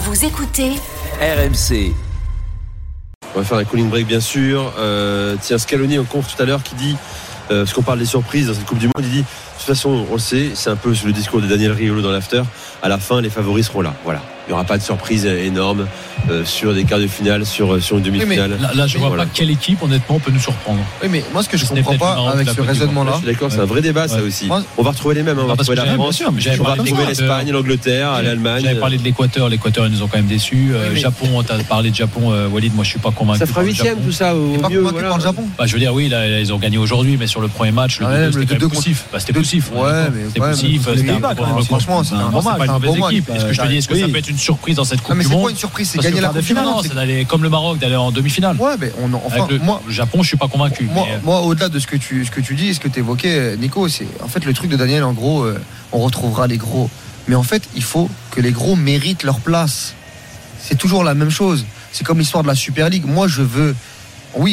Vous écoutez RMC. On va faire un cooling break bien sûr. Tiens, Scaloni en conf tout à l'heure qui dit, parce qu'on parle des surprises dans cette Coupe du Monde, il dit, de toute façon on le sait, c'est un peu le discours de Daniel Riolo dans l'after, à la fin les favoris seront là, voilà. Il n'y aura pas de surprise énorme sur des quarts de finale, sur une demi-finale. Oui, là je vois pas quelle équipe honnêtement peut nous surprendre. Oui, mais moi ce que je comprends pas avec ce raisonnement-là, je suis d'accord, c'est un vrai débat ça aussi. On va retrouver les mêmes, on va retrouver la France, on va retrouver l'Espagne, l'Angleterre, l'Allemagne. J'avais parlé de l'Équateur ils nous ont quand même déçus. Japon, t'as parlé de Japon, Walid, moi je suis pas convaincu. Ça fera 8e tout ça au mieux. Par le Japon. Je veux dire oui, là, ils ont gagné aujourd'hui, mais sur le premier match, le 2-2 c'était quand même poussif. C'était poussif. C'était poussif. Franchement, c'est un bon match, c'est pas une mauvaise équipe. Est-ce que je te dis, est-ce que ça peut être une surprise dans cette Coupe du Monde? Mais c'est quoi une surprise? C'est gagner la Coupe du Monde. Non, c'est d'aller comme le Maroc, d'aller en demi-finale. Ouais, mais moi, le Japon, je suis pas convaincu. Moi, au-delà de ce que tu dis, ce que tu évoquais, Nico, c'est en fait le truc de Daniel. En gros, on retrouvera les gros. Mais en fait, il faut que les gros méritent leur place. C'est toujours la même chose. C'est comme l'histoire de la Super League. Moi, je veux. Oui,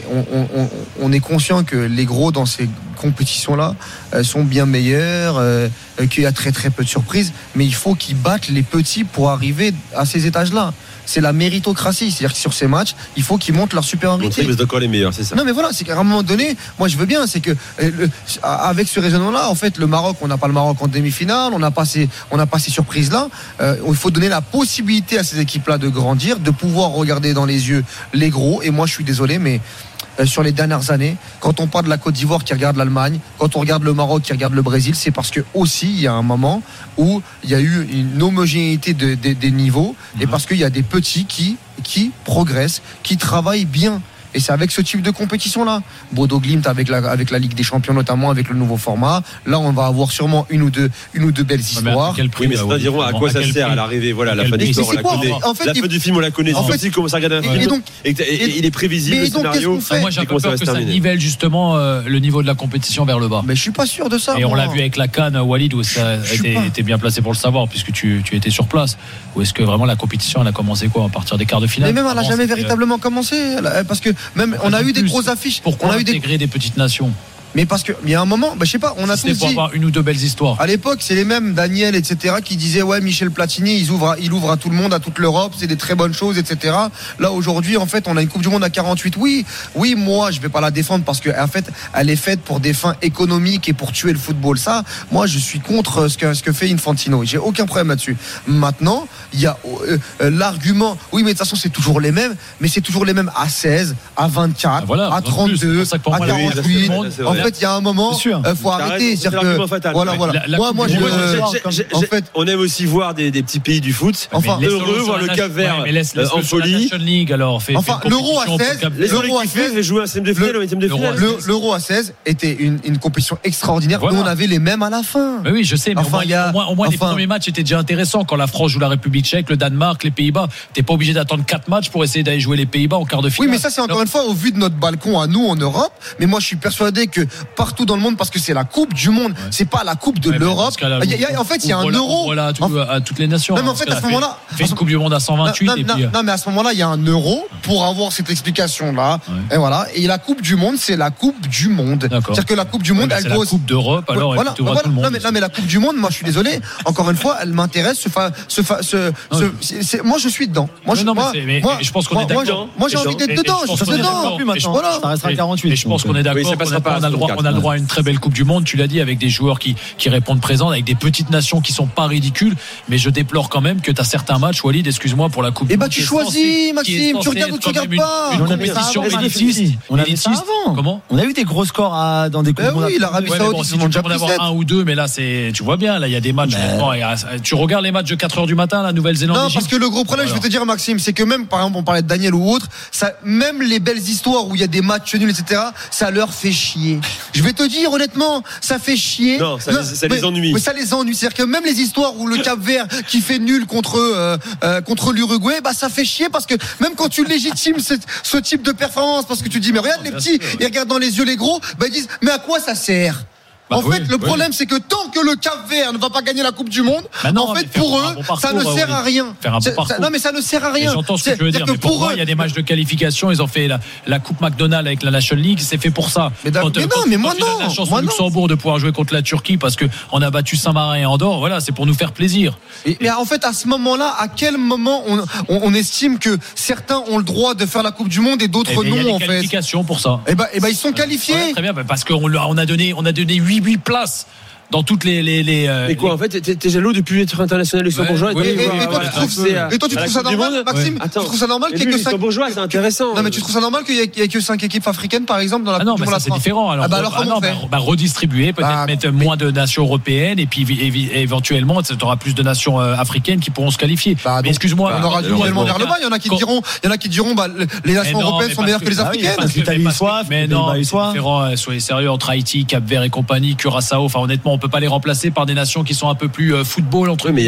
on est conscient que les gros dans ces compétitions-là sont bien meilleurs, qu'il y a très très peu de surprises, mais il faut qu'ils battent les petits pour arriver à ces étages-là. C'est la méritocratie, c'est-à-dire que sur ces matchs, il faut qu'ils montrent leur supériorité. Montrer encore les meilleurs, c'est ça. Non, mais voilà, c'est qu'à un moment donné, moi je veux bien, c'est que avec ce raisonnement-là, en fait, le Maroc, on n'a pas le Maroc en demi-finale, on n'a pas ces surprises-là. Il faut donner la possibilité à ces équipes-là de grandir, de pouvoir regarder dans les yeux les gros. Et moi, je suis désolé, mais sur les dernières années, quand on parle de la Côte d'Ivoire qui regarde l'Allemagne, quand on regarde le Maroc qui regarde le Brésil, c'est parce que aussi il y a un moment où il y a eu une homogénéité des niveaux et parce qu'il y a des petits qui progressent, qui travaillent bien. Et c'est avec ce type de compétition-là. Bodo Glimt avec la Ligue des Champions, notamment avec le nouveau format. Là, on va avoir sûrement une ou deux belles histoires. Oui, mais certains diront à quoi ça sert à l'arrivée. Voilà, la fin de l'histoire, on la connaît. La fin du film, on la connaît. En fait, il commence à regarder un film et il est prévisible le scénario. Moi, j'ai peur que ça nivelle justement le niveau de la compétition vers le bas. Mais je suis pas sûr de ça. Et on l'a vu avec la CAN, Walid, où ça était bien placé pour le savoir, puisque tu étais sur place. Ou est-ce que vraiment la compétition, elle a commencé quoi à partir des quarts de finale? Mais même, elle n'a jamais véritablement commencé, parce que même on a eu des grosses affiches. Pourquoi intégrer des petites nations? Mais parce qu'il y a un moment, je sais pas, on a tous dit. Pour avoir une ou deux belles histoires. À l'époque, c'est les mêmes, Daniel, etc., qui disaient ouais, Michel Platini, il ouvre à tout le monde, à toute l'Europe, c'est des très bonnes choses, etc. Là aujourd'hui, en fait, on a une Coupe du Monde à 48. Oui, moi, je vais pas la défendre parce que en fait, elle est faite pour des fins économiques et pour tuer le football. Ça, moi, je suis contre ce que fait Infantino. J'ai aucun problème là-dessus. Maintenant, il y a l'argument. Oui, mais de toute façon, c'est toujours les mêmes, mais c'est toujours les mêmes à 16, à 24, à 32, à 48. En fait, il y a un moment, faut arrêter. C'est l'argument fatal. Voilà. On aime aussi voir des petits pays du foot. Enfin, heureux, voir le Cap-Vert en folie. Enfin, l'Euro à 16, l'Euro à 16 était une compétition extraordinaire. Nous, on avait les mêmes à la fin. Oui, je sais, mais au moins les premiers matchs étaient déjà intéressants. Quand la France joue la République tchèque, le Danemark, les Pays-Bas, t'es pas obligé d'attendre 4 matchs pour essayer d'aller jouer les Pays-Bas en quart de finale. Oui, mais ça, c'est encore une fois au vu de notre balcon à nous en Europe. Mais moi, je suis persuadé que partout dans le monde, parce que c'est la Coupe du monde, c'est pas la Coupe de l'Europe. En fait, il y a un euro à toutes les nations. Non, mais en fait, à ce moment-là, fait une Coupe du monde à 128. Non, mais à ce moment-là, il y a un euro pour avoir cette explication-là. Et voilà. Et la Coupe du monde, c'est la Coupe du monde. C'est-à-dire que la Coupe du monde, elle la Coupe d'Europe. Alors, tout le monde. Non, mais la Coupe du monde, moi, je suis désolé. Encore une fois, elle m'intéresse. Moi, je suis dedans. Je pense qu'on est d'accord. Moi, j'ai envie d'être dedans. Je suis dedans. Voilà. Ça restera 48. Et je pense qu'on est d'accord. On a le droit à une très belle Coupe du Monde, tu l'as dit, avec des joueurs qui répondent présents, avec des petites nations qui sont pas ridicules, mais je déplore quand même que tu as certains matchs, Walid, excuse-moi, pour la Coupe du Monde. Tu choisis, Maxime, tu regardes ou tu regardes pas. Une compétition élitiste. On avait ça avant. Comment? On a eu des gros scores dans des Coupes du Monde. Oui, l'Arabie Saoudite, si tu peux en avoir un ou deux, mais là, tu vois bien, là, il y a des matchs. Tu regardes les matchs de 4h du matin, la Nouvelle-Zélande. Non, parce que le gros problème, je vais te dire, Maxime, c'est que même, par exemple, on parlait de Daniel ou autre, même les belles histoires où il y a des matchs nuls, etc., ça leur fait chier. Je vais te dire honnêtement, ça fait chier. Non, ça les ennuie. Mais ça les ennuie. C'est-à-dire que même les histoires où le Cap-Vert qui fait nul contre l'Uruguay, ça fait chier parce que même quand tu légitimes ce type de performance, parce que tu dis mais regarde les petits, ils regardent dans les yeux les gros, ils disent mais à quoi ça sert? En fait, le problème, c'est que tant que le Cap-Vert ne va pas gagner la Coupe du Monde, en fait, pour eux, ça ne sert à rien. Non, mais ça ne sert à rien. J'entends ce que tu veux dire, mais pour moi, il y a des matchs de qualification. Ils ont fait la Coupe McDonald's avec la National League. C'est fait pour ça. Mais non, moi non. On a la chance au Luxembourg de pouvoir jouer contre la Turquie parce qu'on a battu Saint-Marin et Andorre. Voilà, c'est pour nous faire plaisir. Mais en fait, à ce moment-là, à quel moment on estime que certains ont le droit de faire la Coupe du Monde et d'autres non, en fait. Il y a des qualifications pour ça. Eh ben, ils sont qualifiés. Ouais, très bien, parce qu'on a donné 8 places. Dans toutes les mais quoi, en fait, t'es jaloux depuis être international luxembourgeois. Et toi, tu trouves ça normal, Maxime? Tu trouves ça normal qu'il y ait que 5 luxembourgeois, c'est intéressant. Non, mais tu trouves ça normal qu'il y ait que 5 équipes africaines, par exemple, dans la Coupe du Monde? C'est différent. Alors comment on fait? Redistribuer, peut-être mettre moins de nations européennes, et puis éventuellement, tu auras plus de nations africaines qui pourront se qualifier. Mais excuse-moi. On aura du mouvement vers le bas. Il y en a qui diront, les nations européennes sont meilleures que les africaines. L'Italie soif. Mais non, c'est différent. Soyez sérieux, entre Haïti, Cap-Vert et compagnie, Curaçao. Enfin, honnêtement, on peut pas les remplacer par des nations qui sont un peu plus football entre eux. Mais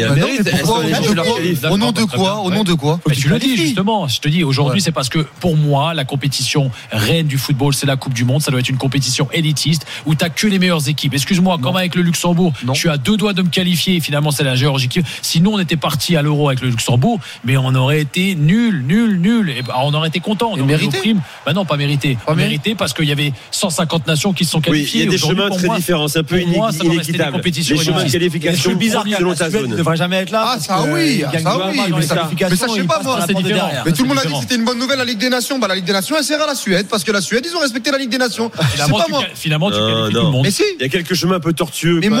au nom de quoi? Mais tu l'as dit justement. Je te dis aujourd'hui, c'est parce que pour moi, la compétition reine du football, c'est la Coupe du Monde. Ça doit être une compétition élitiste où t'as que les meilleures équipes. Excuse-moi, comme avec le Luxembourg, je suis à 2 doigts de me qualifier. Et finalement, c'est la Géorgie qui. Sinon, on était parti à l'Euro avec le Luxembourg, mais on aurait été nul. Et on aurait été content. On aurait mérité. Non, pas mérité. Pas mérité parce qu'il y avait 150 nations qui se sont qualifiées. Il y a des chemins très différents. C'est un peu inéquitable. Les chemins de qualification bizarre selon ta zone. Ne devrait jamais être là. Ah, ça oui. Mais ça, je sais pas moi. Mais tout le monde a dit que c'était une bonne nouvelle, la Ligue des Nations. La Ligue des Nations, elle sert à la Suède parce que la Suède, ils ont respecté la Ligue des Nations. Finalement, tu qualifies tout le monde. Mais si. Il y a quelques chemins un peu tortueux. Mais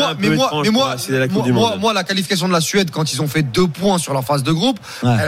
moi, la qualification de la Suède, quand ils ont fait 2 points sur leur phase de groupe,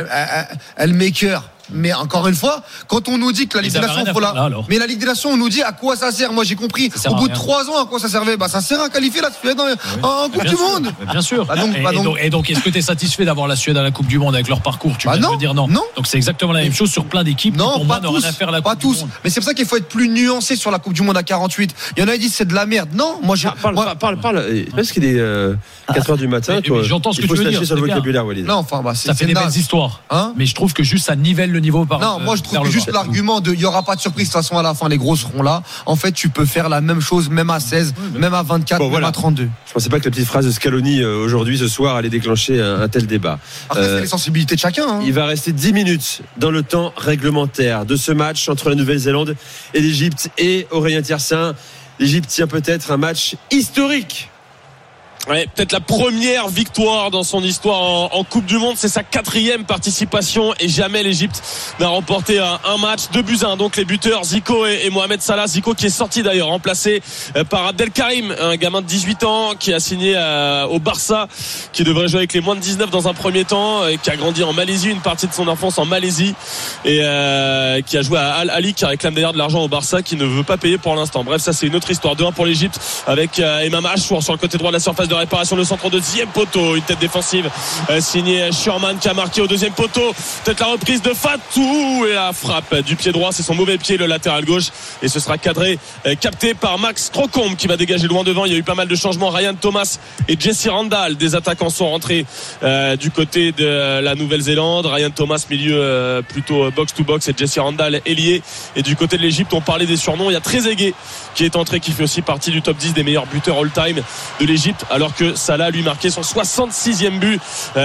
elle m'écœure. Mais encore une fois, quand on nous dit que la Ligue des Nations, mais la Ligue des Nations, on nous dit à quoi ça sert. Moi, j'ai compris au bout de 3 ans à quoi ça servait. Ça sert à qualifier la Suède en Coupe du Monde. Bien sûr. Et donc, est-ce que tu es satisfait d'avoir la Suède à la Coupe du Monde avec leur parcours? Tu peux dire non. Donc c'est exactement la même chose sur plein d'équipes. Non, pour moi, n'ont rien à faire la Coupe du Monde. Mais c'est pour ça qu'il faut être plus nuancé sur la Coupe du Monde à 48. Il y en a qui disent c'est de la merde. Non, moi parle. Parce qu'il est 4h du matin. J'entends ce que tu veux dire. Sur le vocabulaire, Walid. Non, enfin, ça fait des belles histoires. Mais je trouve que juste ça nivelle le niveau par. Non, moi je trouve que juste l'argument de il n'y aura pas de surprise, de toute façon à la fin les gros seront là. En fait, tu peux faire la même chose même à 16, même à 24, même à 32. Je pensais pas que la petite phrase de Scaloni aujourd'hui, ce soir, allait déclencher un tel débat. Après, c'est les sensibilités de chacun. Il va rester 10 minutes dans le temps réglementaire de ce match entre la Nouvelle-Zélande et l'Égypte. Et Aurélien Tiersin, l'Égypte tient peut-être un match historique. Ouais, peut-être la première victoire dans son histoire en Coupe du Monde. C'est sa 4e participation et jamais l'Égypte n'a remporté un match. 2-1. Donc les buteurs Zico et Mohamed Salah. Zico qui est sorti d'ailleurs, remplacé par Abdelkarim, un gamin de 18 ans qui a signé au Barça, qui devrait jouer avec les moins de 19 dans un premier temps, et qui a grandi en Malaisie, une partie de son enfance en Malaisie, et qui a joué à Al Ahly, qui réclame d'ailleurs de l'argent au Barça, qui ne veut pas payer pour l'instant. Bref, ça c'est une autre histoire. 2-1 pour l'Égypte avec Imam Achour sur le côté droit de la surface de réparation, le centre au 2e poteau, une tête défensive signée Sherman qui a marqué au 2e poteau. Peut-être la reprise de Fatou et la frappe du pied droit, c'est son mauvais pied, le latéral gauche, et ce sera cadré, capté par Max Trocombe qui va dégager loin devant. Il y a eu pas mal de changements. Ryan Thomas et Jesse Randall, des attaquants, sont rentrés du côté de la Nouvelle-Zélande. Ryan Thomas milieu plutôt box to box et Jesse Randall ailier. Et du côté de l'Égypte, on parlait des surnoms, il y a Trezeguet qui est entré, qui fait aussi partie du top 10 des meilleurs buteurs all-time de l'Égypte, alors que Salah lui marquait son 66e but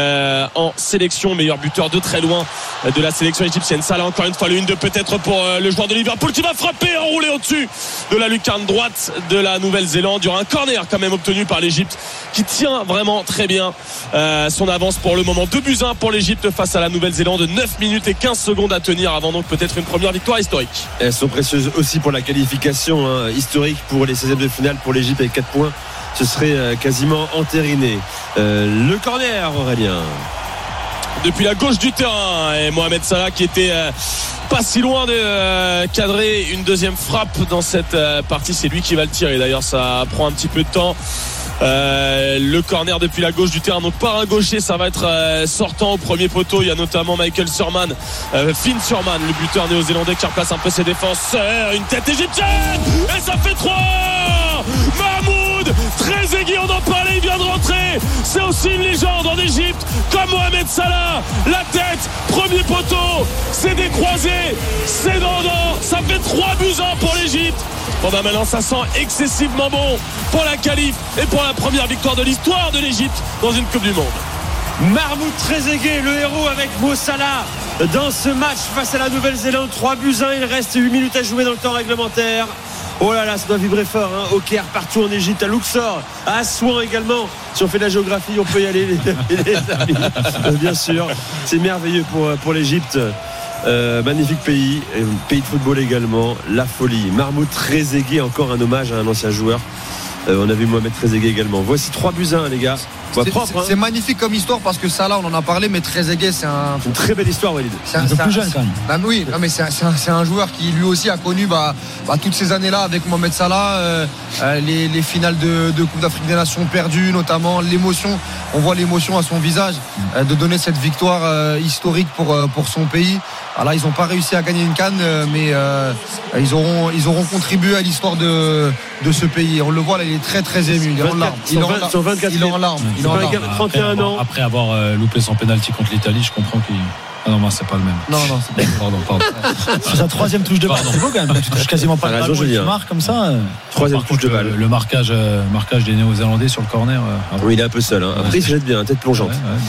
en sélection, meilleur buteur de très loin de la sélection égyptienne. Salah, encore une fois le 1-2 peut-être pour le joueur de Liverpool qui va frapper, enrouler au-dessus de la lucarne droite de la Nouvelle-Zélande. Il y aura un corner quand même obtenu par l'Égypte qui tient vraiment très bien son avance pour le moment. 2-1 pour l'Égypte face à la Nouvelle-Zélande. 9 minutes et 15 secondes à tenir avant donc peut-être une première victoire historique. Elles sont précieuses aussi pour la qualification historique pour les 16e de finale pour l'Égypte avec 4 points. Ce serait quasiment entériné. Le corner, Aurélien. Depuis la gauche du terrain, et Mohamed Salah qui était pas si loin de cadrer une deuxième frappe dans cette partie. C'est lui qui va le tirer. D'ailleurs, ça prend un petit peu de temps. Le corner depuis la gauche du terrain, donc par un gaucher, ça va être sortant au premier poteau. Il y a notamment Michael Surman, Finn Surman, le buteur néo-zélandais, qui replace un peu ses défenseurs. Une tête égyptienne et ça fait 3. Mahmoud Trezeguet, on en parlait, il vient de rentrer. C'est aussi une légende en Égypte, comme Mohamed Salah. La tête, premier poteau, c'est décroisé, c'est dans. Ça fait 3-1 pour l'Égypte. Bon bah maintenant ça sent excessivement bon pour la qualif et pour la première victoire de l'histoire de l'Égypte dans une Coupe du Monde. Mahmoud Trezeguet, le héros avec Mo Salah dans ce match face à la Nouvelle-Zélande. 3-1, il reste 8 minutes à jouer dans le temps réglementaire. Oh là là, ça doit vibrer fort, hein. Au Caire, partout en Égypte, à Luxor, à Assouan également. Si on fait de la géographie, on peut y aller, les amis. Bien sûr, c'est merveilleux pour l'Égypte. Magnifique pays de football également, la folie. Mahmoud Trezeguet, encore un hommage à un ancien joueur. On a vu Mohamed Trezeguet également. Voici 3-1, les gars. C'est magnifique comme histoire parce que Salah, on en a parlé, mais Trezeguet, c'est une très belle histoire, Walid. C'est un peu plus jeune quand même. Bah oui, non, mais c'est un joueur qui lui aussi a connu toutes ces années-là avec Mohamed Salah, les finales de Coupe d'Afrique des Nations perdues, notamment l'émotion. On voit l'émotion à son visage de donner cette victoire historique pour son pays. Alors là, ils n'ont pas réussi à gagner une CAN, mais ils auront contribué à l'histoire de ce pays. On le voit là, il est très très ému. Il est en larmes. Il est en larmes. 31 ans. Après avoir loupé son pénalty contre l'Italie, je comprends qu'il. Ah non, c'est pas le même. Non, c'est pas. Pardon. C'est sa troisième touche de balle. C'est beau quand même. Tu touches quasiment pas le ballon. Tu marques comme ça. Troisième touche de balle. Le marquage des Néo-Zélandais sur le corner. Oui, il est un peu seul. Hein. Après, il se jette bien, tête plongeante.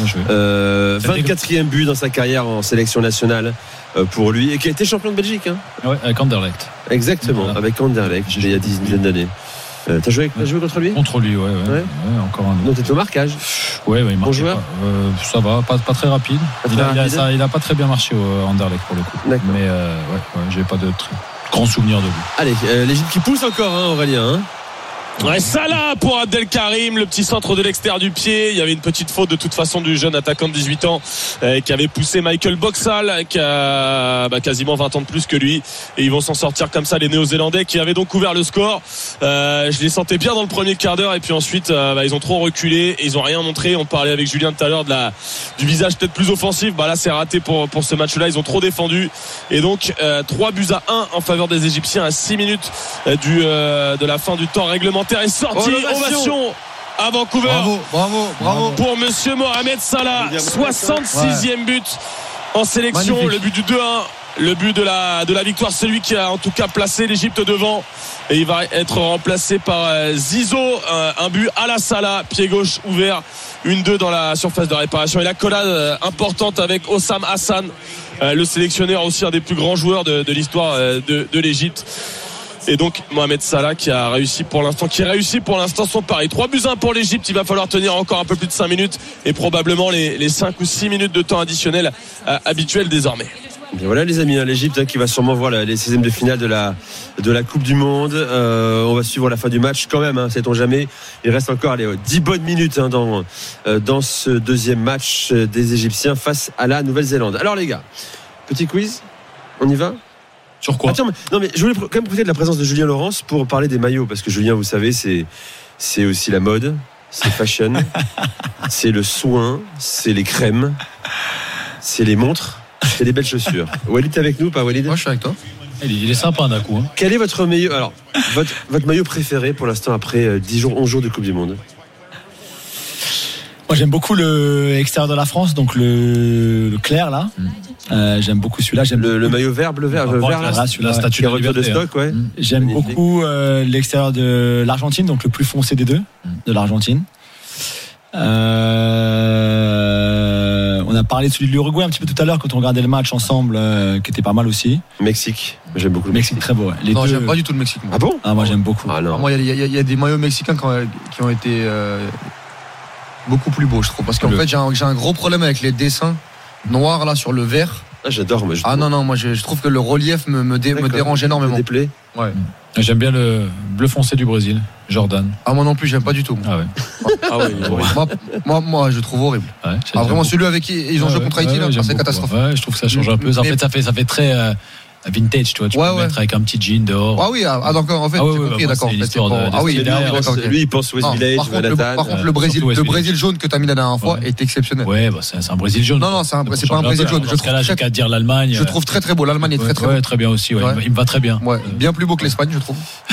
24e but dans sa carrière en sélection nationale pour lui et qui a été champion de Belgique. Hein. Ouais, avec Anderlecht. Exactement, avec Anderlecht, il y a 10 dizaines d'années. T'as joué contre lui ? Contre lui, ouais, encore un autre. Donc t'es au marquage ? Ouais, il marquait bon joueur. Ça va, pas très rapide. Il a pas très bien marché au Anderlecht pour le coup. D'accord. Mais j'ai pas de très grands souvenirs de lui. Allez, l'Égypte qui pousse encore, Aurélien. Hein. Ouais, Salah pour Abdelkarim, le petit centre de l'extérieur du pied. Il y avait une petite faute de toute façon du jeune attaquant de 18 ans qui avait poussé Michael Boxall, qui a quasiment 20 ans de plus que lui. Et ils vont s'en sortir comme ça, les Néo-Zélandais qui avaient donc ouvert le score. Je les sentais bien dans le premier quart d'heure et puis ensuite ils ont trop reculé et ils ont rien montré. On parlait avec Julien tout à l'heure du visage peut-être plus offensif. Là c'est raté pour ce match-là. Ils ont trop défendu et donc 3-1 en faveur des Égyptiens à 6 minutes de la fin du temps réglementaire. Est sorti, ovation à Vancouver. Bravo pour monsieur Mohamed Salah, 66e but en sélection. Magnifique. Le but du 2-1, le but de la victoire, celui qui a en tout cas placé l'Égypte devant, et il va être remplacé par Zizou, un but à la Salah, pied gauche ouvert, 1-2 dans la surface de réparation et la collade importante avec Hossam Hassan, le sélectionneur, aussi un des plus grands joueurs de l'histoire de l'Égypte. Et donc Mohamed Salah qui réussit pour l'instant son pari. 3-1 pour l'Égypte. Il va falloir tenir encore un peu plus de 5 minutes et probablement les 5 ou 6 minutes de temps additionnel habituels désormais. Bien voilà les amis, l'Égypte qui va sûrement voir les 16e de finale de la Coupe du Monde. On va suivre la fin du match quand même, sait-on jamais. Il reste encore 10 bonnes minutes dans ce deuxième match des Égyptiens face à la Nouvelle-Zélande. Alors les gars, petit quiz, on y va ? Sur quoi ? mais je voulais quand même profiter de la présence de Julien Laurence pour parler des maillots, parce que Julien, vous savez, c'est aussi la mode, c'est fashion, c'est le soin, c'est les crèmes, c'est les montres, c'est les belles chaussures. Walid, t'es avec nous, pas Walid ? Moi, je suis avec toi. Il est sympa d'un coup. Quel est votre maillot ? Alors, votre maillot préféré pour l'instant après 11 jours de Coupe du Monde ? Moi j'aime beaucoup l'extérieur de la France, donc le clair là. J'aime beaucoup celui-là. J'aime le maillot vert, bleu vert, là, la statue de retour de stock, ouais. J'aime beaucoup l'extérieur de l'Argentine, donc le plus foncé des deux, de l'Argentine. On a parlé de celui de l'Uruguay un petit peu tout à l'heure quand on regardait le match ensemble, qui était pas mal aussi. Mexique, j'aime beaucoup le Mexique. Très beau. Ouais. Non, j'aime pas du tout le Mexique. Moi. Ah bon ? Moi j'aime beaucoup. Moi il y a des maillots mexicains qui ont été beaucoup plus beaux, je trouve, parce qu'en fait j'ai un gros problème avec les dessins noirs là sur le vert. J'adore. Non, moi je trouve que le relief me dérange énormément. Me déplaît. Ouais. J'aime bien le bleu foncé du Brésil, Jordan. Moi non plus, j'aime pas du tout. Ah ouais. Moi je trouve horrible. Ouais, vraiment celui avec qui ils ont joué contre Haïti, c'est catastrophique. Ouais, je trouve que ça change un peu. En fait, ça fait très vintage, tu vois, tu peux mettre avec un petit jean dehors. Ah oui, d'accord, en fait, j'ai compris, d'accord. Lui, il pense West Village, Manhattan. Par contre, le Brésil jaune que tu as mis la dernière fois est exceptionnel. Ouais, c'est un Brésil jaune. Non, c'est pas un Brésil jaune. Dans ce cas-là, j'ai qu'à dire l'Allemagne. Je trouve très très beau. L'Allemagne est très très beau. Ouais, très bien aussi. Il me va très bien. Bien plus beau que l'Espagne, je trouve.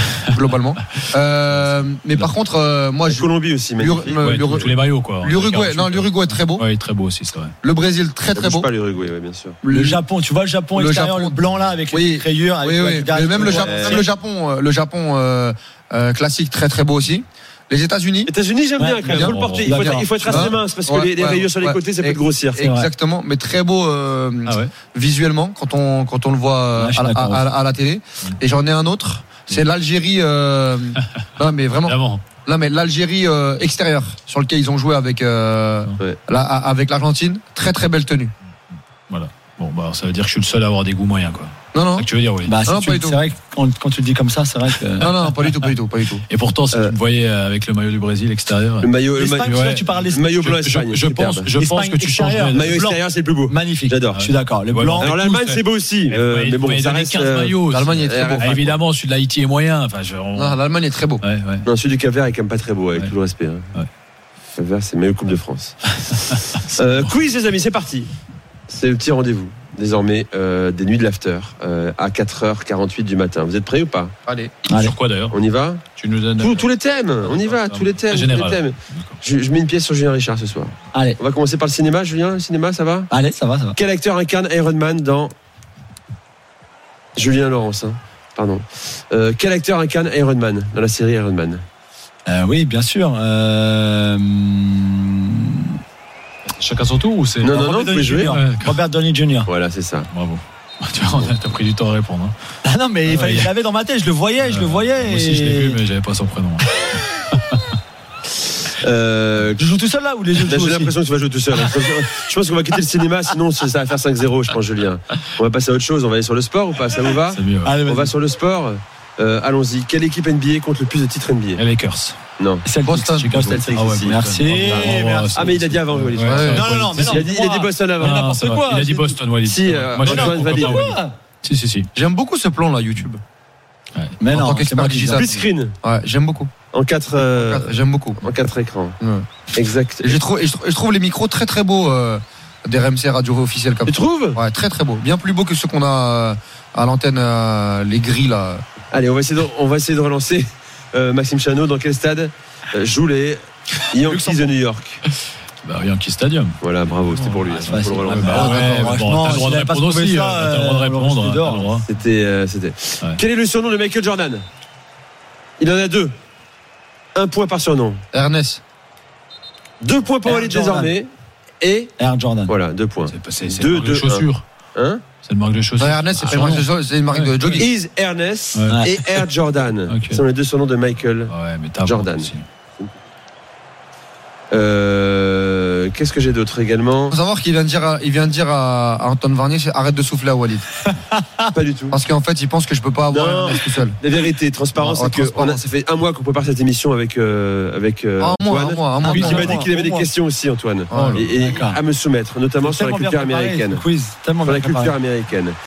globalement. Mais par contre, moi, Colombie aussi, magnifique. Tous les maillots, quoi. L'Uruguay très beau. Oui, très beau aussi, c'est vrai. Le Brésil très beau. Pas l'Uruguay, oui, bien sûr. Le Japon, tu vois le Japon extérieur, le blanc là avec les rayures. Même le Japon classique très très beau aussi. Les États-Unis, j'aime bien quand même. Il faut le porter. Il faut être assez mince parce que les rayures sur les côtés, ça peut être grossir. Exactement, mais très beau visuellement quand on le voit à la télé. Et j'en ai un autre, c'est l'Algérie. Non, mais vraiment. Là, mais l'Algérie extérieure sur lequel ils ont joué avec l'Argentine, très très belle tenue. Voilà. Bon, ça veut dire que je suis le seul à avoir des goûts moyens, quoi. Non. C'est ce que tu veux dire, oui. C'est vrai que quand tu le dis comme ça, c'est vrai que. Non, pas du tout. Et pourtant, si tu me voyais avec le maillot du Brésil extérieur. Le maillot blanc Espagne. Je pense que tu changes. Le maillot extérieur, c'est le plus beau. Magnifique. J'adore. Je suis d'accord. Le blanc. Alors l'Allemagne, c'est beau aussi. Mais bon, ça reste 15 maillots. L'Allemagne est très beau. Évidemment, celui de l'Haïti est moyen. Non, l'Allemagne est très beau. Non, celui du Cap-Vert est quand même pas très beau, avec tout le respect. Cap-Vert, c'est maillot Coupe de France. Quiz, les amis, c'est parti. C'est le petit rendez-vous. Désormais, des nuits de l'after à 4h48 du matin. Vous êtes prêts ou pas? Allez. Sur quoi d'ailleurs? On y va? Tu nous donnes tous les thèmes. On y va, tous les thèmes. Je mets une pièce sur Julien Richard ce soir. Allez. On va commencer par le cinéma. Julien, le cinéma, ça va? Allez, ça va. Quel acteur incarne Iron Man dans Julien Laurence, pardon. Quel acteur incarne Iron Man dans la série Iron Man? Oui, bien sûr. Chacun son tour ou c'est Non, vous pouvez jouer. Robert Downey Jr. Voilà, c'est ça. Bravo. T'as pris du temps à répondre. Ah non, mais il l'avait dans ma tête, je le voyais. Moi aussi, je l'ai vu, mais j'avais pas son prénom. Tu joues tout seul là ou les autres? J'ai l'impression que tu vas jouer tout seul. Je pense qu'on va quitter le cinéma, sinon ça va faire 5-0, je pense, Julien. On va passer à autre chose. On va aller sur le sport ou pas? Ça vous va? C'est mieux. Allez, on va sur le sport. Allons-y. Quelle équipe NBA compte le plus de titres NBA? Les Lakers. Non. C'est Boston. Merci. Ah, mais il a dit avant, Walid. Non, mais il a dit Boston avant. N'importe quoi. Il a dit Boston, Walid. Si, Antoine valide. Si. J'aime beaucoup ce plan là, YouTube. Mais non, c'est pas digital. Split screen. Ouais, j'aime beaucoup. En 4 j'aime beaucoup. En 4 écrans. Ouais. Exact. Et je trouve les micros très très beaux des RMC Radio officiels comme ça. Tu trouves? Ouais, très très beaux. Bien plus beaux que ceux qu'on a à l'antenne, les grilles là. Allez, on va essayer de relancer Maxime Chanot. Dans quel stade jouent les Yankees de New York? Yankee Stadium. Voilà, bravo, c'était pour lui. T'as le droit de répondre aussi. T'as le droit de répondre. C'était. Quel est le surnom de Michael Jordan? Il en a 2. 1 point par surnom. Ernest. 2 points pour Walid désormais. Et Air Jordan. Voilà, 2 points. C'est une marque de chaussures. Hein? C'est une marque de chaussures. Ernest, c'est pas une marque de chaussures, c'est une marque de jogging. Is Ernest et Air Jordan. Ce sont les 2 surnoms de Michael Jordan. Qu'est-ce que j'ai d'autre également? Faut savoir qu'il vient de dire à Antoine Varnier, arrête de souffler à Walid. Pas du tout. Parce qu'en fait, il pense que je peux pas avoir un tout seul. La vérité, transparence, c'est que ça fait un mois qu'on prépare cette émission avec Antoine. Un mois. Il m'a dit qu'il avait des questions aussi, Antoine, et à me soumettre, notamment sur la culture américaine. Tellement sur la culture américaine.